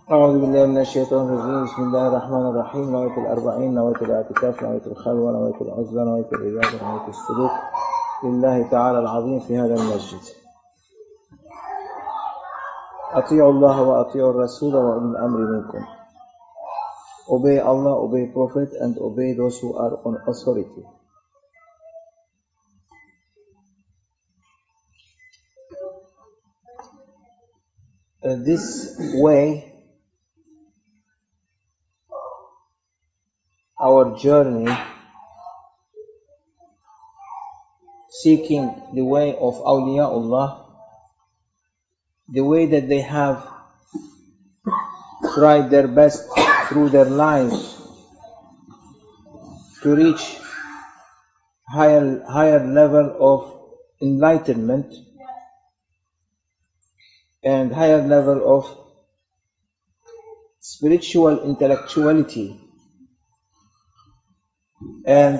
أعوذ بالله من الشيطان الرجيم. بسم الله الرحمن الرحيم. نويت الأربعين، نويت الاعتكاف، نويت الخلوة، نويت العزلة، نويت الإجابة، نويت السلوك لله تعالى العظيم في هذا المسجد. أطيعوا الله وأطيعوا الرسول وأولي الأمر منكم. Obey Allah, obey Prophet, and obey those who are on authority. This way, our journey seeking the way of awliyaullah, the way that they have tried their best through their lives to reach higher level of enlightenment and higher level of spiritual intellectuality and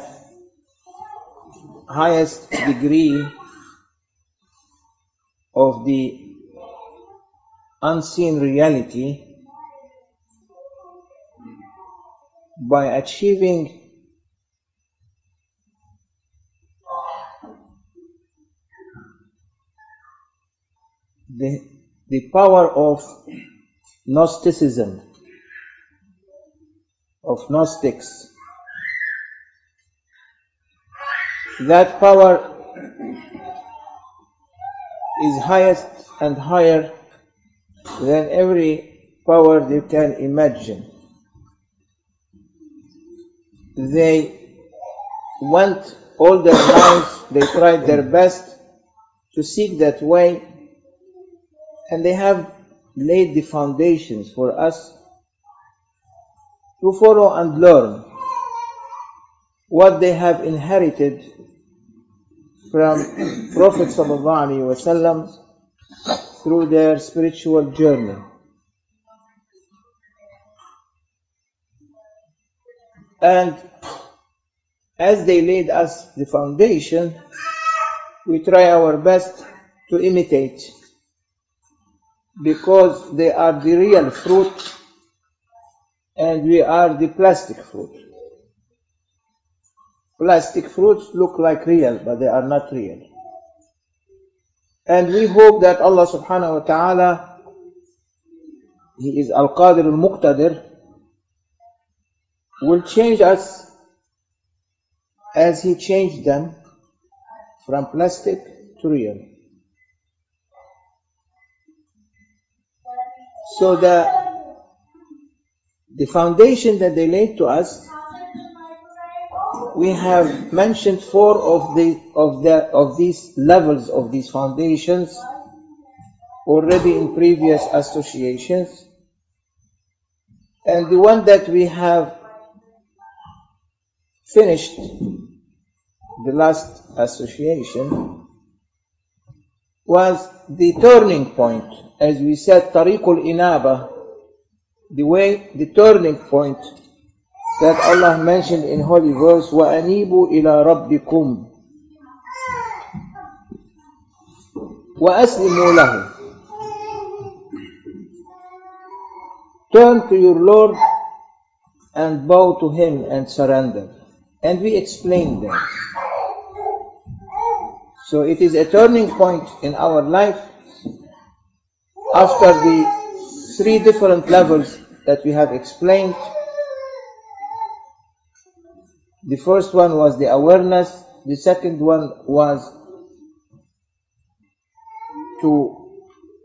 highest degree of the unseen reality by achieving the power of Gnosticism, of Gnostics. That power is highest and higher than every power you can imagine. They went all their lives, they tried their best to seek that way, and they have laid the foundations for us to follow and learn what they have inherited from Prophet ﷺ through their spiritual journey. And as they laid us the foundation, we try our best to imitate, because they are the real fruit and we are the plastic fruit. Plastic fruits look like real, but they are not real. And we hope that Allah subhanahu wa ta'ala, He is Al-Qadir Al-Muqtadir, will change us as He changed them from plastic to real. So the foundation that they laid to us, we have mentioned 4 of these levels of these foundations already in previous associations, and the one that we have finished, the last association, was the turning point. As we said, Tariqul Inaba, the turning point that Allah mentioned in Holy Verse, وَأَنِيبُوا إِلَىٰ رَبِّكُمْ وَأَسْلِمُوا لَهُ. Turn to your Lord and bow to Him and surrender. And we explained that. So it is a turning point in our life after the 3 different levels that we have explained. The first one was the awareness. The second one was to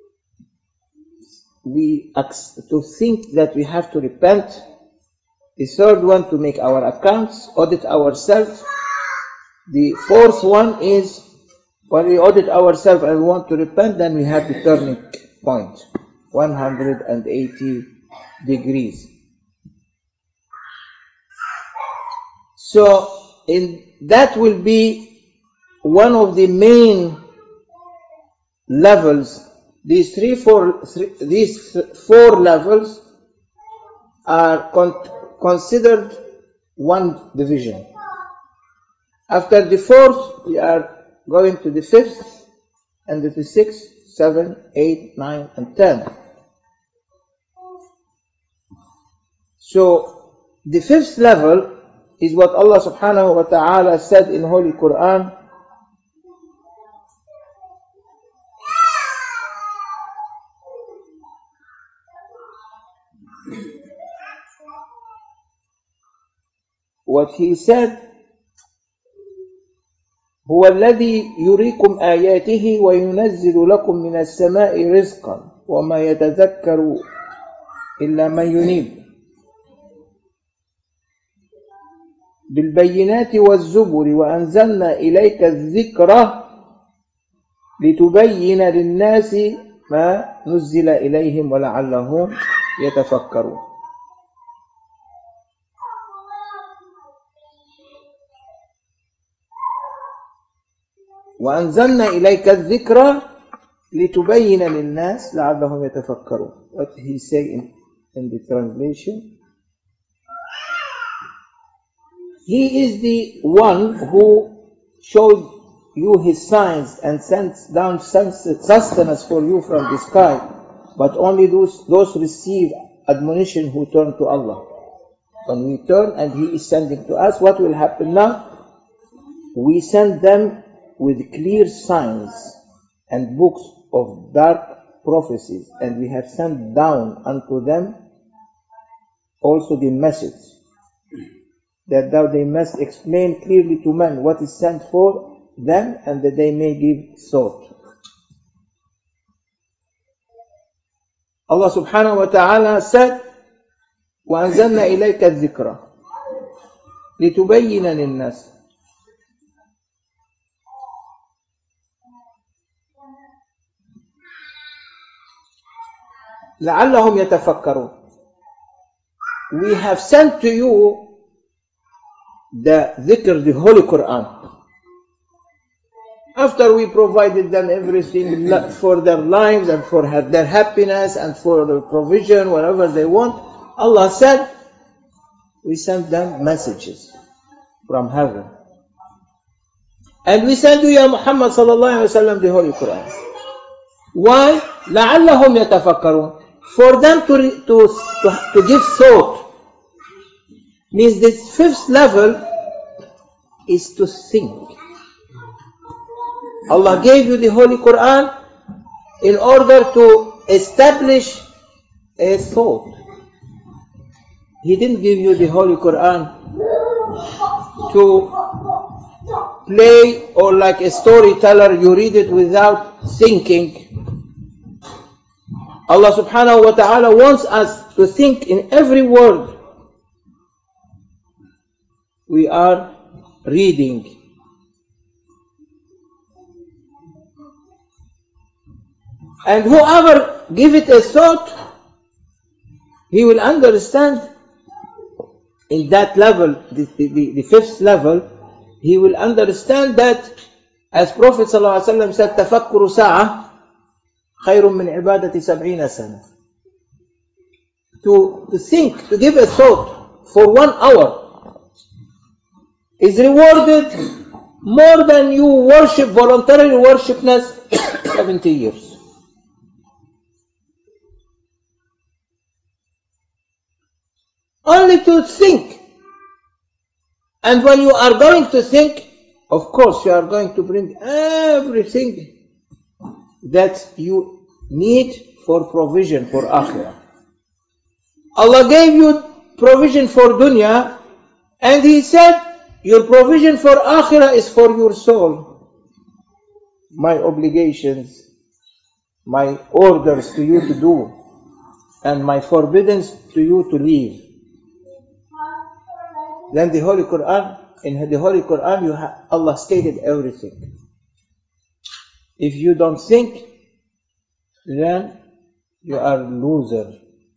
think that we have to repent. The third one, to make our accounts, audit ourselves. The fourth one is, when we audit ourselves and we want to repent, then we have the turning point, 180 degrees. So that will be one of the main levels. These four levels are considered one division. After the 4th, we are going to the 5th, and the 6th, 7, 8, 9, and 10. So the fifth level is what Allah subhanahu wa ta'ala said in Holy Quran. What he said, هو الذي يريكم آياته وينزل لكم من السماء رزقا وما يتذكر إلا من ينيب بالبينات والزبر وأنزلنا إليك الذكر لتبين للناس ما نزل إليهم ولعلهم يتفكرون. وأنزلنا إليك الذكر لتبين للناس لعلهم يتفكرون. What he say in the translation? He is the one who showed you his signs and sent down sustenance for you from the sky, but only those receive admonition who turn to Allah. When we turn and he is sending to us, what will happen now? We send them with clear signs and books of dark prophecies, and we have sent down unto them also the message, that thou they must explain clearly to men what is sent for them, and that they may give thought. Allah subhanahu wa ta'ala said, وَأَنزَلْنَا إِلَيْكَ الذِّكْرَ لِتُبَيِّنَ لِلنَّاسِ لَعَلَّهُمْ يَتَفَكَّرُونَ. We have sent to you the dhikr, the Holy Quran. After we provided them everything for their lives and for their happiness and for the provision, whatever they want, Allah said, we sent them messages from heaven. And we sent to Ya Muhammad sallallahu alayhi wa sallam the Holy Quran. Why? لَعَلَّهُمْ يَتَفَكَّرُونَ. For them to give thought. Means this fifth level is to think. Allah gave you the Holy Quran in order to establish a thought. He didn't give you the Holy Quran to play, or like a storyteller you read it without thinking. Allah subhanahu wa ta'ala wants us to think in every word we are reading. And whoever give it a thought, he will understand in that level, the fifth level, he will understand that, as Prophet ﷺ said, تَفَكُّرُ سَاعَةً خَيْرٌ مِّنْ عِبَادَةِ سَبْعِينَ سَنَةً. To think, to give a thought for 1 hour is rewarded more than you worship, voluntarily worshipness 70 years. Only to think. And when you are going to think, of course you are going to bring everything that you need for provision for akhirah. Allah gave you provision for dunya, and He said, your provision for akhirah is for your soul. My obligations, my orders to you to do, and my forbiddance to you to leave. Then the Holy Quran, in the Holy Quran, Allah stated everything. If you don't think, then you are loser.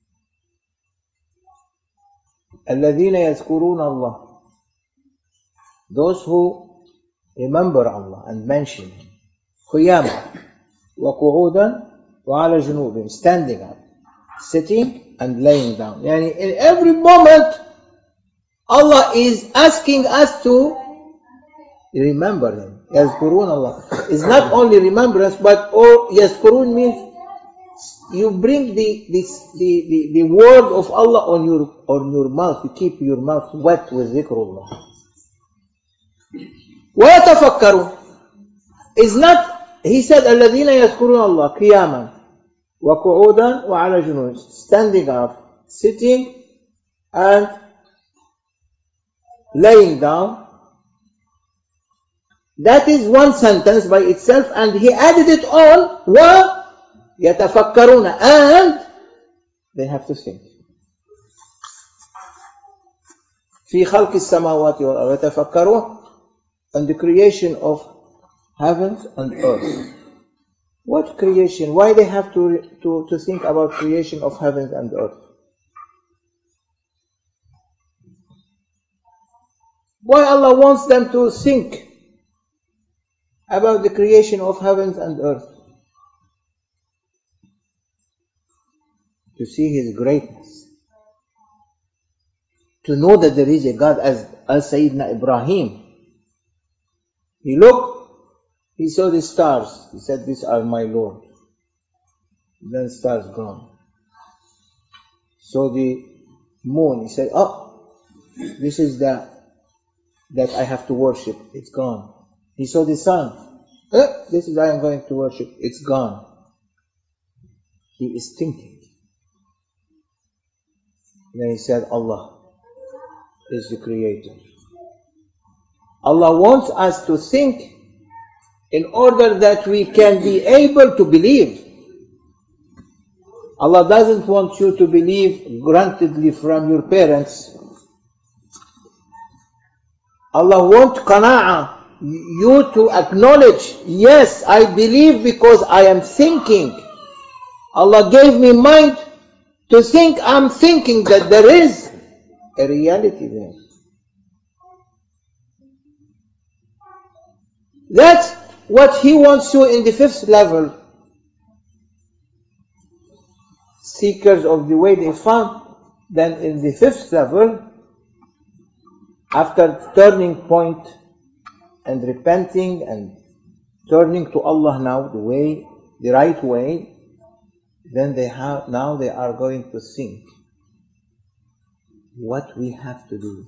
الذين يذكرون الله. Those who remember Allah and mention Him. قياما وقعودا وعلى جنوبهم. Standing up, sitting and laying down. Yani in every moment, Allah is asking us to remember Him. يذكرون Allah. It's not only remembrance, but يذكرون means you bring the word of Allah on your mouth. You keep your mouth wet with dhikrullah. وَيَتَفَكَّرُ is not, he said, الَّذِينَ يَذْكُرُونَ اللَّهَ قِيَامًا وَقُعُودًا وَعَلَى جُنُوبٍ, standing up, sitting, and laying down. That is one sentence by itself, and he added it on, وَيَتَفَكَّرُونَ, and they have to think. فِي خَلْقِ السَّمَاوَاتِ وَالْأَرْضِ يَتَفَكَّرُونَ, and the creation of heavens and earth. What creation? Why they have to think about creation of heavens and earth? Why Allah wants them to think about the creation of heavens and earth? To see His greatness. To know that there is a God, as Sayyidina Ibrahim. He looked, he saw the stars. He said, "These are my Lord." Then stars gone. So the moon, he said, "Oh, this is that I have to worship." It's gone. He saw the sun. This is I am going to worship. It's gone. He is thinking. Then he said, Allah is the creator. Allah wants us to think in order that we can be able to believe. Allah doesn't want you to believe grantedly from your parents. Allah wants qana'ah, you to acknowledge, yes, I believe because I am thinking. Allah gave me mind to think. I'm thinking that there is a reality there. That's what He wants you in the fifth level. Seekers of the way they found. Then in the fifth level, after turning point and repenting and turning to Allah now, the right way, then they are going to think what we have to do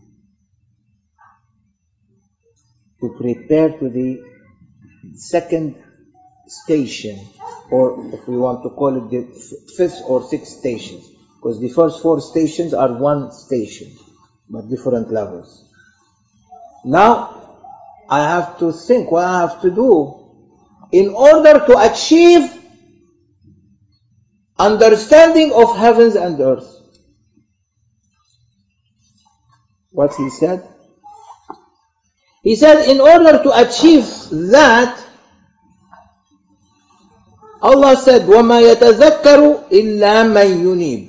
to prepare to the second station, or if we want to call it the fifth or sixth station, because the first four stations are one station, but different levels. Now, I have to think what I have to do in order to achieve understanding of heavens and earth. What he said? He said, in order to achieve that, Allah said, وَمَا يَتَذَكَّرُ إِلَّا مَنْ يُنِيبُ.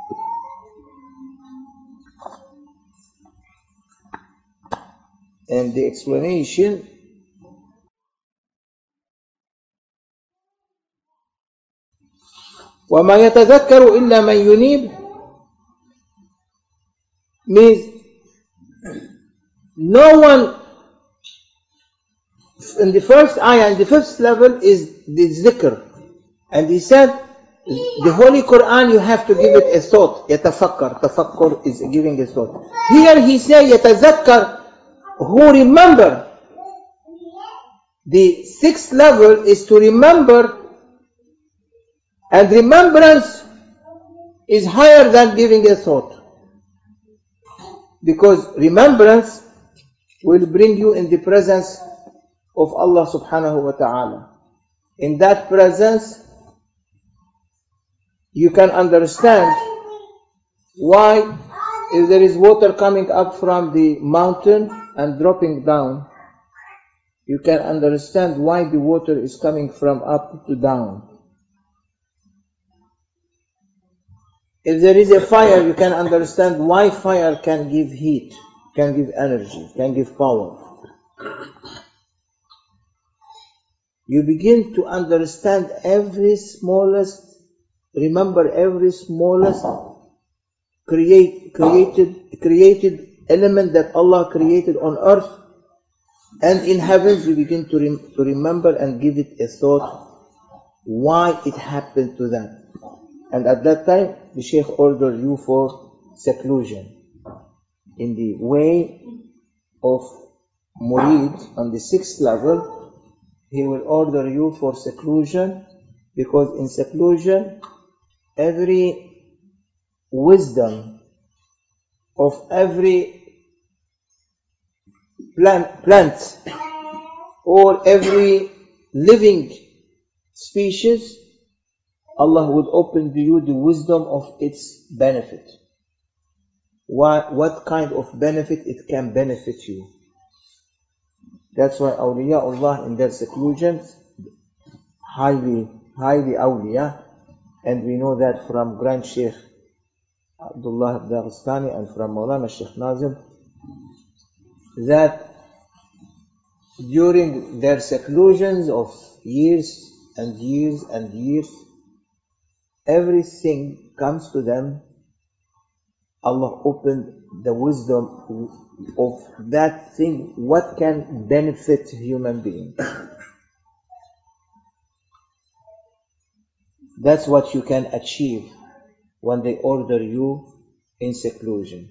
And the explanation, وَمَا يَتَذَكَّرُ إِلَّا مَنْ يُنِيبُ means no one. In the first ayah, in the fifth level, is the zikr. And he said, the Holy Quran, you have to give it a thought. Yatafakkar. Tafakkur is giving a thought. Here he says, yatazakkar, who remember. The sixth level is to remember, and remembrance is higher than giving a thought. Because remembrance will bring you in the presence of Allah subhanahu wa ta'ala. In that presence, you can understand why, if there is water coming up from the mountain and dropping down, you can understand why the water is coming from up to down. If there is a fire, you can understand why fire can give heat, can give energy, can give power. You begin to understand every smallest, remember every smallest created element that Allah created on earth and in heavens. You begin to remember and give it a thought why it happened to that. And at that time, the Sheikh ordered you for seclusion. In the way of Murid on the 6th level, he will order you for seclusion, because in seclusion, every wisdom of every plant or every living species, Allah would open to you the wisdom of its benefit. What kind of benefit it can benefit you. That's why awliyaullah in their seclusions, highly awliya, and we know that from Grand Sheikh Abdullah Dagestani and from Maulana Sheikh Nazim, that during their seclusions of years and years and years, everything comes to them. Allah opened the wisdom of that thing, what can benefit human being. That's what you can achieve when they order you in seclusion.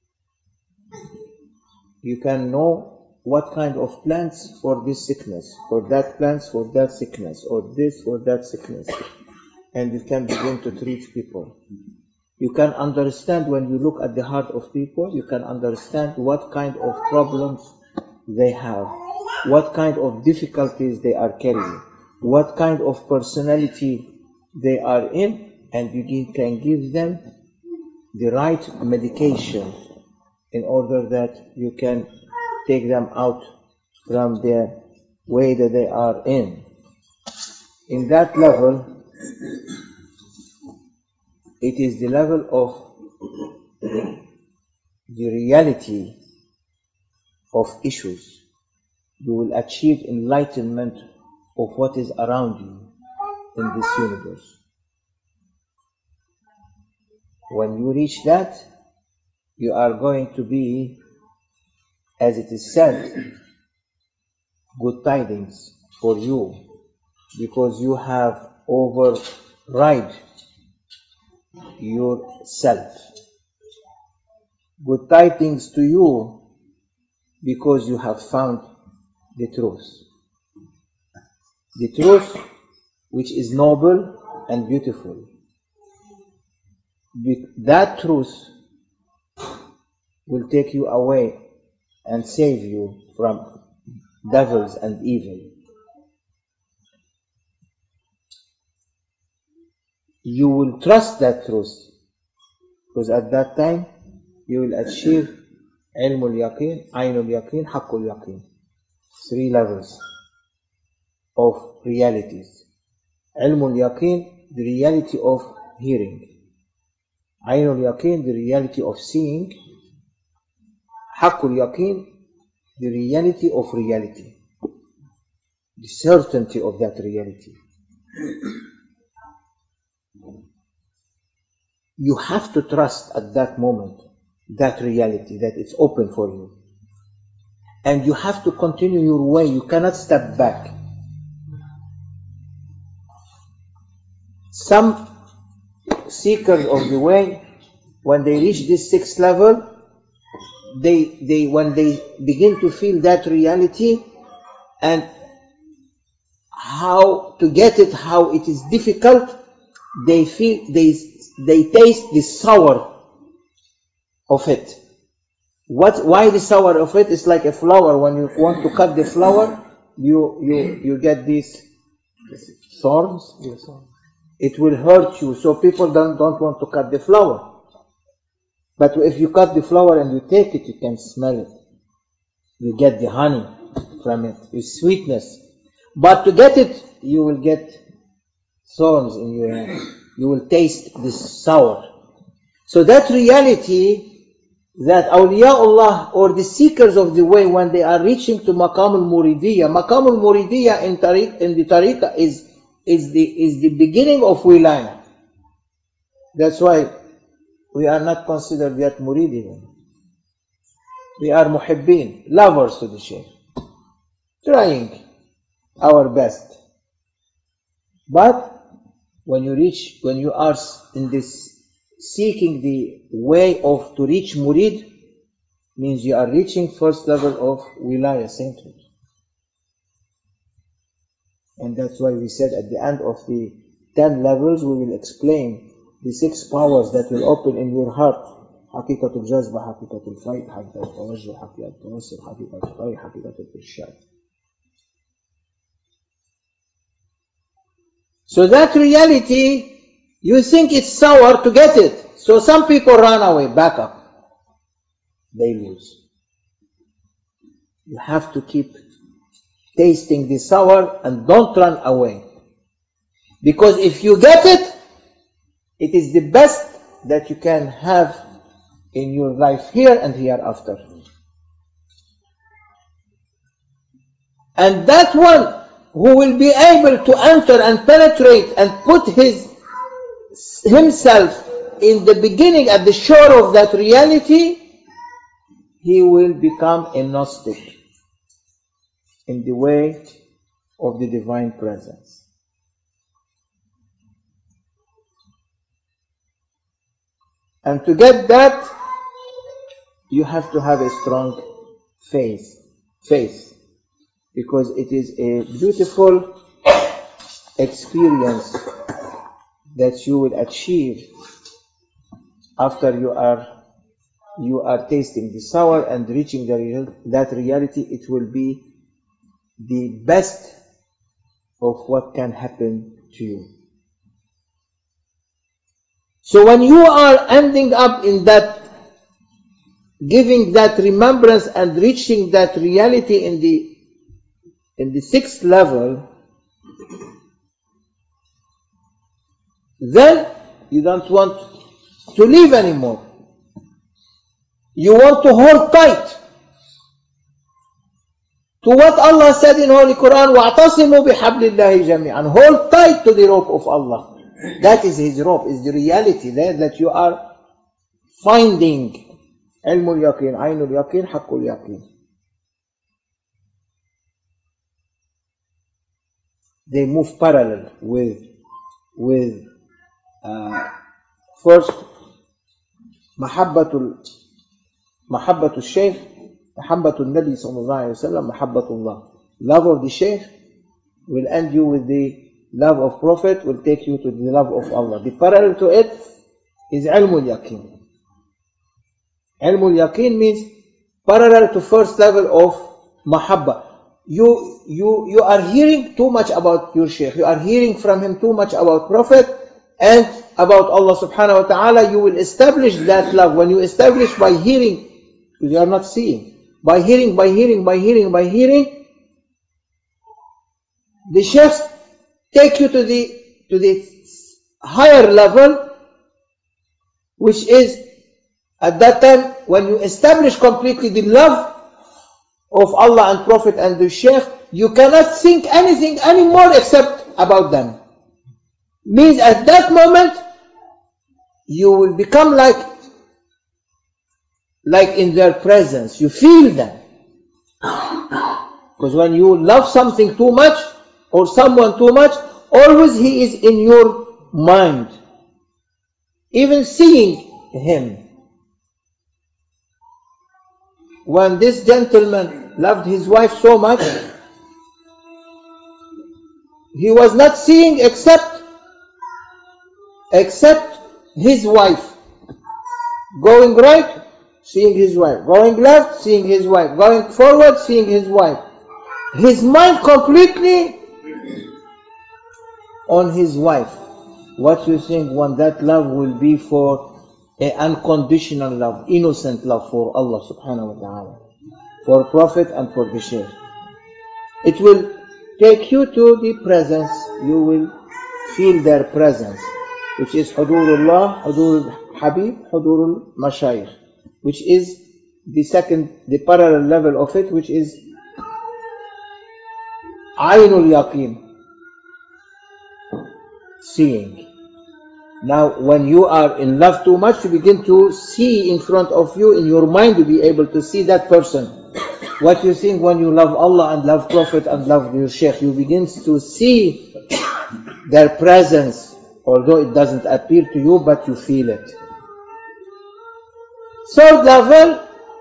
You can know what kind of plants for this sickness, or that plants for that sickness, or this for that sickness. And you can begin to treat people. You can understand, when you look at the heart of people, you can understand what kind of problems they have, what kind of difficulties they are carrying, what kind of personality they are in, and you can give them the right medication in order that you can take them out from the way that they are in. In that level, it is the level of the reality of issues. You will achieve enlightenment of what is around you in this universe. When you reach that, you are going to be, as it is said, good tidings for you, because you have override yourself. Good tidings to you because you have found the truth. The truth which is noble and beautiful. That truth will take you away and save you from devils and evil. You will trust that truth, because at that time you will achieve ilmul yaqeen, aynul yaqeen, haqqul yaqeen. 3 levels of realities. Ilmul yaqeen, the reality of hearing. Aynul yaqeen, the reality of seeing. Haqqul yaqeen, the reality of reality. The certainty of that reality. You have to trust at that moment that reality, that it's open for you. And you have to continue your way. You cannot step back. Some seekers of the way, when they reach this 6th level, when they begin to feel that reality and how to get it, how it is difficult, they feel, they taste the sour of it. Why the sour of it? It's like a flower. When you want to cut the flower, you get these thorns. Yes. It will hurt you, so people don't want to cut the flower. But if you cut the flower and you take it, you can smell it. You get the honey from it, the sweetness. But to get it, you will get thorns in your hand. You will taste this sour. So that reality, that awliyaullah or the seekers of the way, when they are reaching to maqam al-muridiyya in the tariqah is the beginning of wilayah. That's why we are not considered yet murid. We are muhibbin, lovers to the Shaykh, trying our best. But when you are in this seeking the way of to reach murid, means you are reaching first level of wilaya, sainthood. And that's why we said at the end of the 10 levels we will explain the 6 powers that will open in your heart. حقيقة الجذب, حقيقة الفيض, حقيقة التوجه, حقيقة التوسل, حقيقة الطريق, حقيقة الإرشاد. So that reality, you think it's sour to get it. So some people run away, back up. They lose. You have to keep tasting the sour and don't run away. Because if you get it, it is the best that you can have in your life here and hereafter. And that one who will be able to enter and penetrate and put himself in the beginning at the shore of that reality, he will become a Gnostic in the way of the divine presence. And to get that, you have to have a strong faith, because it is a beautiful experience that you will achieve after you are tasting the sour and reaching that reality. It will be the best of what can happen to you. So when you are ending up in that, giving that remembrance and reaching that reality in the 6th level, then you don't want to leave anymore. You want to hold tight to what Allah said in Holy Quran, وَاعْتَصِمُوا بِحَبْلِ اللَّهِ جَمِيعًا. Hold tight to the rope of Allah. That is His rope, is the reality there that you are finding. علم اليقين, عين اليقين, حق اليقين. They move parallel with first محبة الشيخ, محبة النبي صلى الله عليه وسلم, محبة الله. Love of the Shaykh will end you with the love of Prophet, will take you to the love of Allah. The parallel to it is علم اليقين. علم اليقين means parallel to first level of mahabba. You are hearing too much about your Shaykh. You are hearing from him too much about Prophet and about Allah subhanahu wa ta'ala. You will establish that love. When you establish by hearing, you are not seeing. By hearing, the Sheikhs take you to the higher level, which is at that time when you establish completely the love of Allah and Prophet and the Shaykh, you cannot think anything anymore except about them. Means at that moment you will become like in their presence. You feel them. Because when you love something too much or someone too much, always he is in your mind. Even seeing him. When this gentleman loved his wife so much, he was not seeing except his wife. Going right, seeing his wife. Going left, seeing his wife. Going forward, seeing his wife. His mind completely on his wife. What you think when that love will be for an unconditional love, innocent love for Allah subhanahu wa ta'ala, for Prophet and for the Shaykh. It will take you to the presence. You will feel their presence, which is Hudurullah, Hudur Habib, Hudur Mashayikh, which is the parallel level of it, which is Aynul Yaqeen, seeing. Now, when you are in love too much, you begin to see in front of you, in your mind, to be able to see that person. What you think when you love Allah and love Prophet and love your Shaykh, you begin to see their presence although it doesn't appear to you, but you feel it. Third level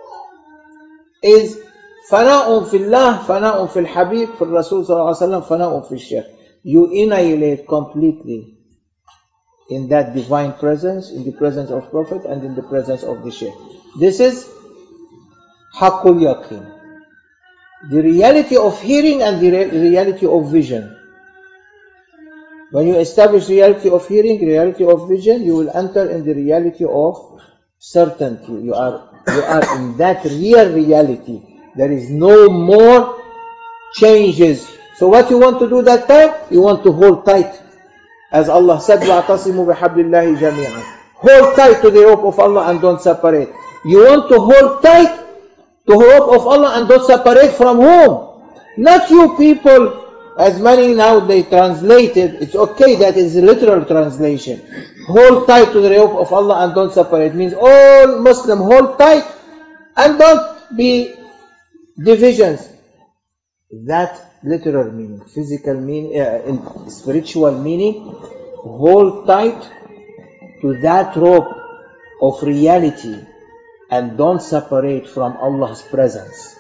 is fana'un fillah, fana'un fil habib, fil Rasul sallallahu alaihi wasallam, fana'un fil shaykh. You annihilate completely in that divine presence, in the presence of Prophet and in the presence of the Shaykh. This is Haqqul Yaqeen, the reality of hearing and the reality of vision. When you establish reality of hearing, reality of vision, you will enter in the reality of certainty. You are in that real reality. There is no more changes. So what you want to do that time? You want to hold tight. As Allah said, وَاعْتَصِمُوا بِحَبْلِ اللَّهِ جَمِيعًا. Hold tight to the rope of Allah and don't separate. You want to hold tight to the rope of Allah and don't separate from whom? Not you people. As many now they translated, it's okay, that is literal translation. Hold tight to the rope of Allah and don't separate. Means all Muslim hold tight and don't be divisions. That literal meaning, physical meaning, spiritual meaning, hold tight to that rope of reality and don't separate from Allah's presence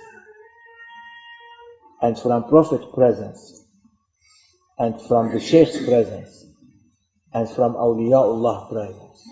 and from Prophet's presence and from the Shaykh's presence and from Awliyaullah presence.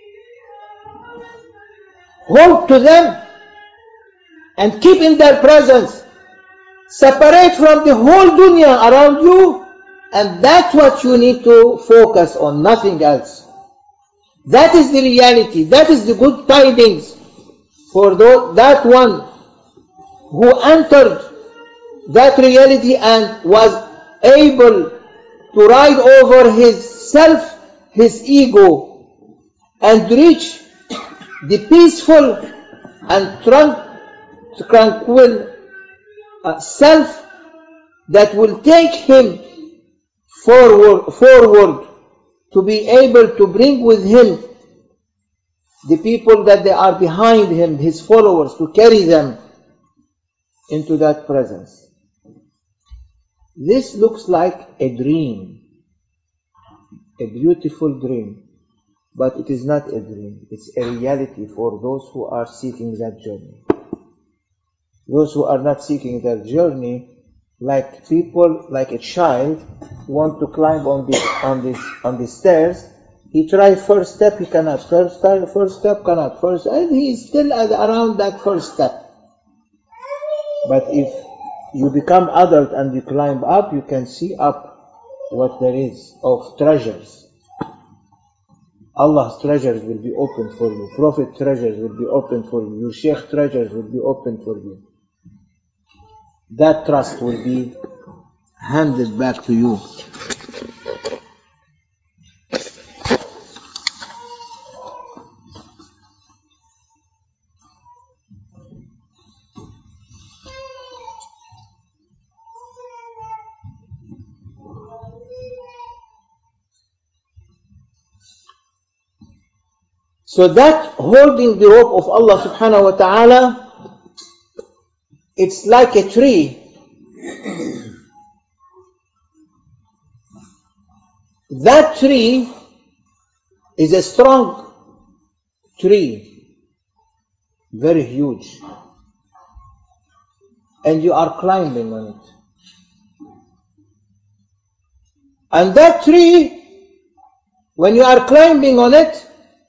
Hold to them and keep in their presence. Separate from the whole dunya around you, and that's what you need to focus on, nothing else. That is the reality. That is the good tidings for that one who entered that reality and was able to ride over his self, his ego, and reach the peaceful and tranquil self that will take him forward to be able to bring with him the people that they are behind him, his followers, to carry them into that presence. This looks like a dream, a beautiful dream, but it is not a dream. It's a reality for those who are seeking that journey. Those who are not seeking that journey, like people, like a child, want to climb on the stairs. He tries first step, he cannot. First step cannot. And he is still around that first step. But if you become adult and you climb up, you can see up what there is of treasures. Allah's treasures will be open for you. Prophet treasures will be open for you. Your Shaykh treasures will be open for you. That trust will be handed back to you. So that holding the rope of Allah subhanahu wa ta'ala, it's like a tree. That tree is a strong tree, very huge, and you are climbing on it. And that tree, when you are climbing on it,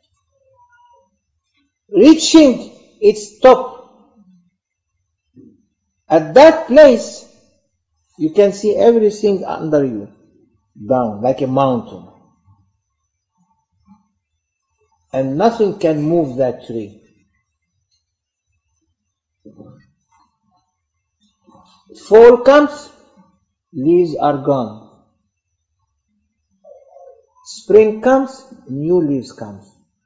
reaching its top, at that place, you can see everything under you, down, like a mountain. And nothing can move that tree. Fall comes, leaves are gone. Spring comes, new leaves come.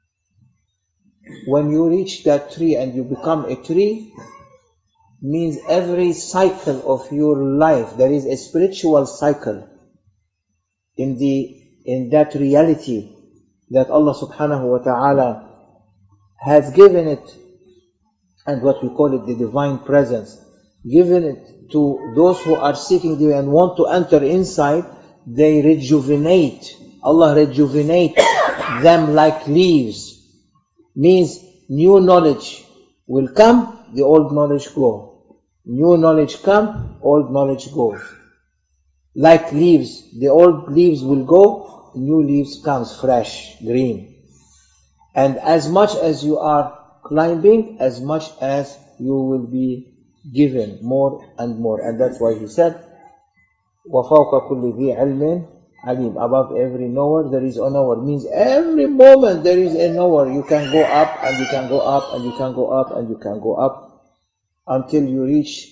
When you reach that tree and you become a tree, means every cycle of your life, there is a spiritual cycle in that reality that Allah subhanahu wa ta'ala has given it, and what we call it the divine presence, given it to those who are seeking the and want to enter inside. They rejuvenate Allah rejuvenate them like leaves. Means new knowledge will come, the old knowledge go. New knowledge come, old knowledge goes. Like leaves, the old leaves will go, new leaves comes fresh, green. And as much as you are climbing, as much as you will be given more and more. And that's why he said, وَفَوْقَ كُلِّ ذِي عِلْمٍ عَلِيمٍ. Above every knower there is a knower. Means every moment there is a knower. You can go up and you can go up and you can go up and you can go up until you reach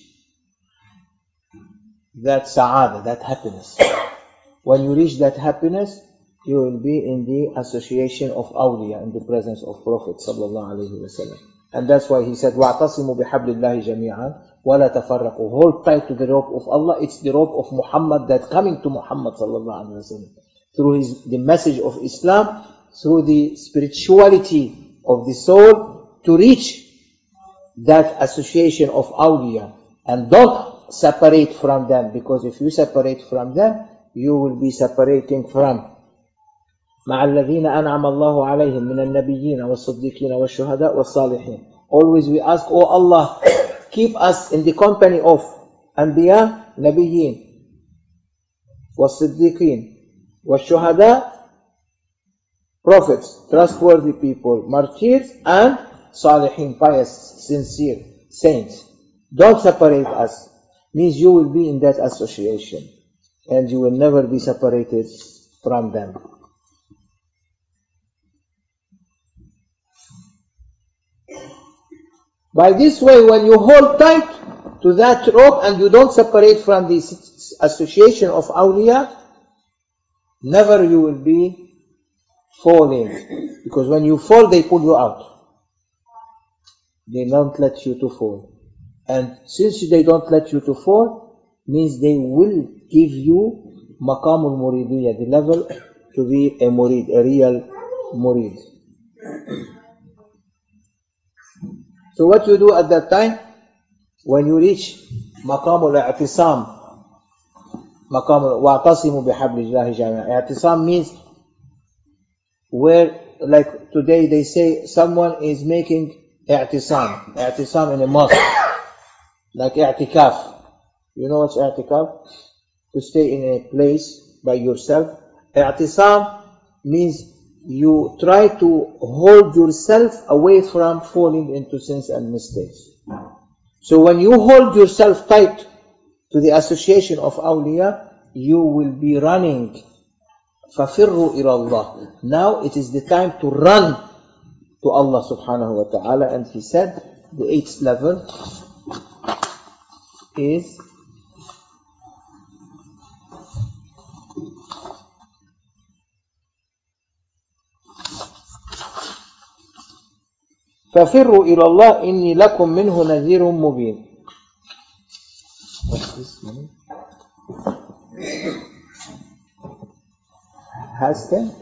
that sa'adah, that happiness. When you reach that happiness, you will be in the association of awliya, in the presence of Prophet sallallahu alaihi wasallam. And that's why he said, وَاعْتَصِمُوا بِحَبْلِ اللَّهِ جَمِيعًا وَلَا تَفَرَّقُوا. Hold tight to the rope of Allah. It's the rope of Muhammad that coming to Muhammad sallallahu alaihi wasallam through the message of Islam, through the spirituality of the soul, to reach that association of awliya. And don't separate from them, because if you separate from them, you will be separating from مع الذين أنعم الله عليهم من النبيين والصديقين والشهداء والصالحين. Always we ask, oh Allah, keep us in the company of أنبياء, نبيين, والصديقين, والشهداء, prophets, trustworthy people, martyrs, and صالحين, pious, sincere saints. Don't separate us. Means you will be in that association and you will never be separated from them. By this way, when you hold tight to that rope and you don't separate from the association of awliya, never you will be falling. Because when you fall, they pull you out. They don't let you to fall. And since they don't let you to fall, means they will give you maqamul muridiyya, the level to be a murid, a real murid. So what you do at that time, when you reach maqamul i'tisam, maqamul wa'tasimu bihablillahi jami'an. I'tisam means where, like today they say someone is making i'tisam in a mosque, like i'tikaf. You know what's i'tikaf? To stay in a place by yourself. I'tisam means you try to hold yourself away from falling into sins and mistakes. So when you hold yourself tight to the association of awliya, you will be running. فَفِرُّوا إِلَى اللَّهِ. Now it is the time to run to Allah subhanahu wa ta'ala. And he said the 8th level is فَفِرُّوا إِلَى اللَّهِ إِنِّي لَكُمْ مِنْهُ نَذِيرٌ مُبِينٌ. What's this mean? Hasten?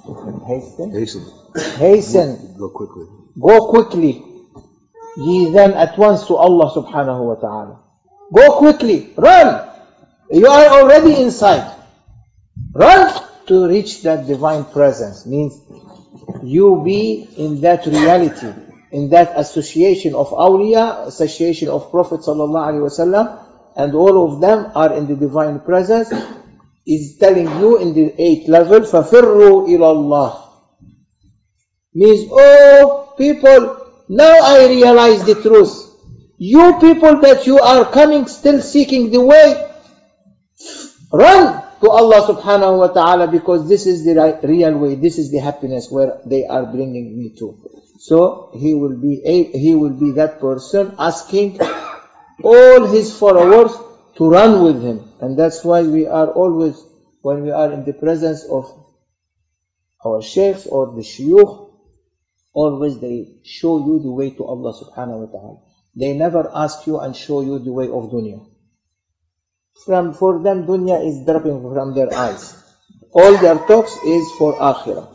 Hasten. Go quickly. Go quickly. Ye then at once to Allah subhanahu wa ta'ala. Go quickly. Run. You are already inside. Run to reach that divine presence. Means you be in that reality, in that association of awliya, association of Prophet sallallahu alaihi wasallam, and all of them are in the divine presence. Is telling you in the 8th level, فَفِرُّوا إِلَى اللَّهِ. Means, oh people, now I realize the truth. You people that you are coming still seeking the way, run to Allah subhanahu wa ta'ala, because this is the real way, this is the happiness where they are bringing me to. So he will be that person asking all his followers to run with him. And that's why we are always, when we are in the presence of our sheikhs or the shuyukh, always they show you the way to Allah subhanahu wa ta'ala. They never ask you and show you the way of dunya. For them, dunya is dropping from their eyes. All their talks is for akhirah.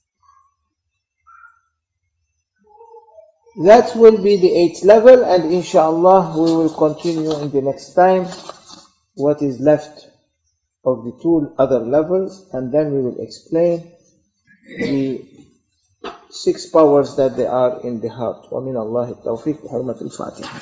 That will be the 8th level, and inshallah we will continue in the next time what is left of the two other levels, and then we will explain the 6 powers that they are in the heart. ومن الله التوفيق بحرمة الفاتحة.